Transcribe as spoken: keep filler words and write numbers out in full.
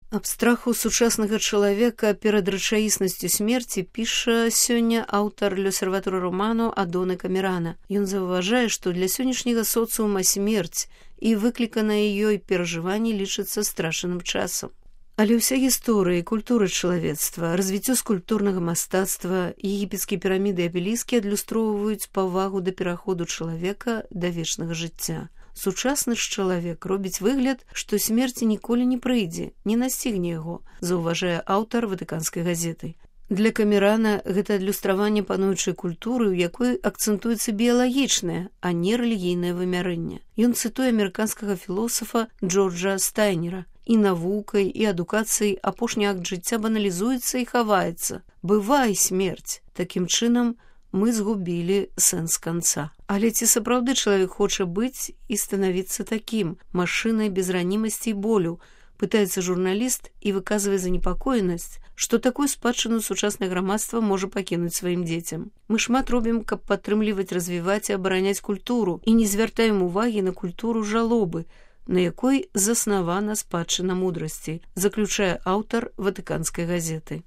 Аб страху сучаснага чалавека перад рэчаіснасцю смерці піша сёння аўтар «L'Osservatore Romano» Адоне Камерана. Ён заўважае, што для сённяшняга соцыума смерць і выкліканае ёй перажыванне лічыцца страшаным часам. Але ўся гісторыя і культура чалавецтва, развіццё скульптурнага мастацтва, егіпецкія піраміды і абеліскі адлюстроўваюць павагу да пераходу чалавека да вечнага жыцця. Сучасны ж чалавек робіць выгляд, што смерці ніколі не прыйдзе, не насцігне яго, заўважае аўтар Ватыканскай газеты. Для Камерана гэта адлюстраванне пануючай культуры, у якой акцэнтуецца біялагічнае, а не рэлігійнае вымярэнне. Ён цытуе амерыканскага філосафа Джорджа Стайнера. І навукай, і адукацыяй апошні акт жыцця баналізуецца і хаваецца. Бывай, смерць! Такім чынам, мы згубілі сэнс канца. Але ці сапраўды чалавек хоча быць і станавіцца такім, машынай без ранімасці і болю, пытаецца журналіст і выказвае занепакоенасць, што такую спадчыну сучаснае грамадства можа пакінуць сваім дзецям. Мы шмат робім, каб падтрымліваць, развіваць і абараняць культуру, і не звяртаем увагі на культуру жалобы, на якой заснавана спадчына мудрасці, заключае аўтар Ватыканскай газеты.